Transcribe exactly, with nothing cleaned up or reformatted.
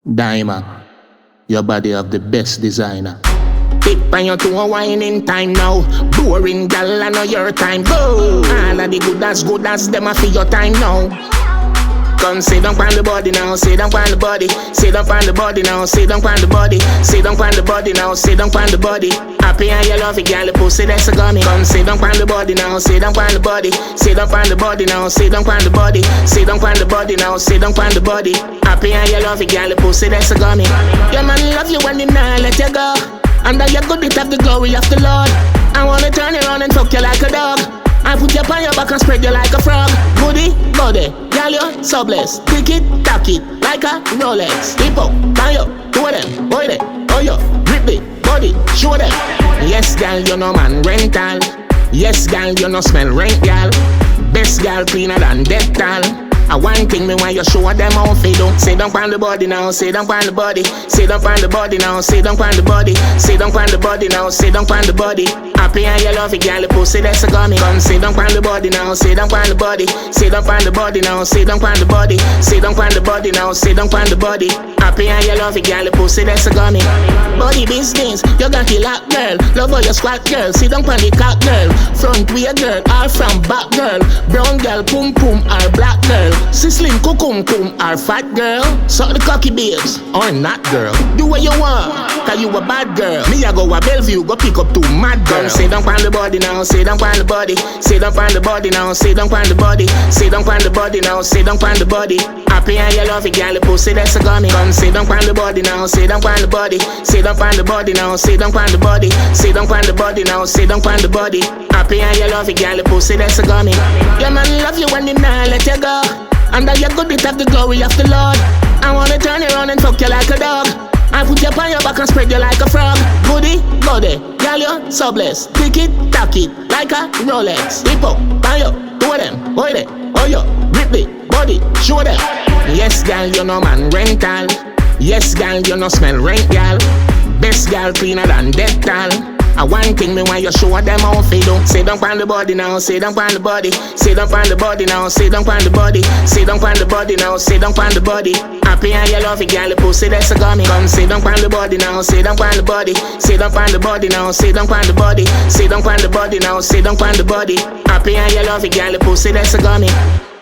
Diamond, your body have the best designer. Tip on your toe, wine in time now. Boring gal, I know your time. Go! All of the good as good as them, I feel your time now. Come sit down on the body now, sit down on the body. Sit down on the body now, sit down on the body. Sit down on the body now, sit down on the body. Happy and you love it, gal, the pussy that's a gummy. Come sit down on the body now, sit down on the body. Sit down on the body now, sit down on the body. Sit down on the body now, sit down on the body. Happy and you love it, gal, the pussy that's a gummy. Your man love you when he not let you go. And that you good it have the glory of the Lord. I wanna turn you around and fuck you like a dog. I put you on your back and spread you like a frog. Goody, body, girl you so blessed. Tick it, tack it, like a Rolex. Hip up, buy up, do them, boy them, oh yo, grip it, body, show them. Yes, girl, you know man rental. Yes, girl, you know smell rent, girl. Best girl cleaner than Dettol. I one thing me want you show them how they do. Sit down on the body now, sit down on the body. Sit down on the body now, sit down on the body. Sit down on the body now, sit down on the body. Happy and you love it, girl, the pussy that's a gummy. Come sit down on the body now, sit down on the body. Sit down on the body now, sit down on the body. Sit down on the body now, sit down on the body. Happy and you love it, girl, the pussy that's a gummy. Body business, you got it lock, girl. Love how you squat, girl. Sit down on the cock, girl. Front way, girl, all from back, girl. Brown girl, pum pum, or black girl. Sislim kukum kum or fat girl. Suck the cocky babes or not girl. Do what you want, cause you a bad girl. Me I go a Bellevue, go pick up two mad girls. Sit down on the body now, sit down on the body. Sit down on the body now, sit down on the body. Sit down on the body now, sit down on the body. Happy and you love it, girl, the pussy that's a gummy. Come sit down on the body now, sit down on the body. Sit down on the body now, sit down on the body. Sit down on the body now, sit down on the body. Happy and you love it, girl, the pussy that's a gummy. Your man love you when he not let you go. And that you good it have the glory of the Lord. I wanna turn you around and fuck you like a dog. I put you on your back and spread you like a frog. Goody, body, girl you so blessed. Tick it, tack it, like a Rolex. Hip up, buy up, do them, boy them, oh yo, grip it, body, show them. Yes, girl, you know man rental. Yes, girl, you know smell rent, girl. Best girl cleaner than Dettol. I one thing me want you show them how they do. Sit down on the body now, sit down on the body. Sit down on the body now, sit down on the body. Sit down on the body now, sit down on the body. Happy and you love it, girl, the pussy that's a gummy. Come sit down on the body now, sit down on the body. Sit down on the body now, sit down on the body. Sit down on the body now, sit down on the body. Happy and you love it, girl, the pussy that's a gummy.